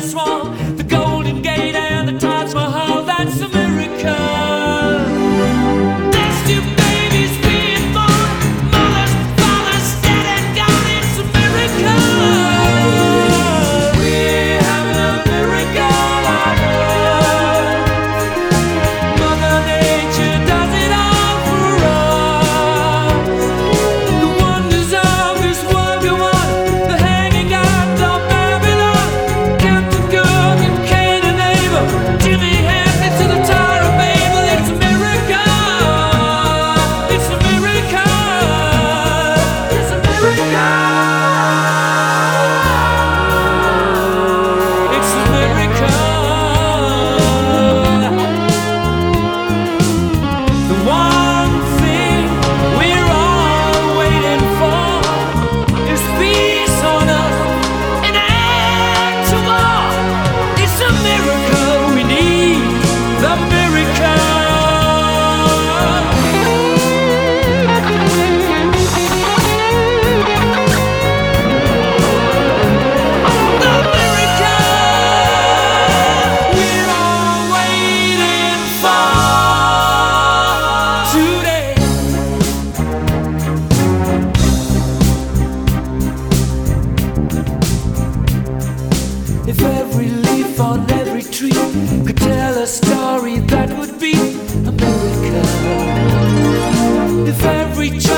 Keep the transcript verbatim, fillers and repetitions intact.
Swan, the Golden Gate and the Taj Mahal. That's a miracle. There's two babies being born, mothers, fathers, dead and gone. It's a miracle. We're having a miracle on earth. Mother Nature does it all for us. The wonders of this world go on. The hanging out of Babylon, Captain Cook and Cain and Abel, Jimmy Hanley to the Tower of Babel. It's a miracle. It's a miracle. It's a miracle. It's a miracle. The one thing we're all waiting for is peace on earth, an end to war. It's a miracle. We need the miracle. The miracle we're all waiting for today. If every leaf on every tree could tell a story, that would be a miracle. If every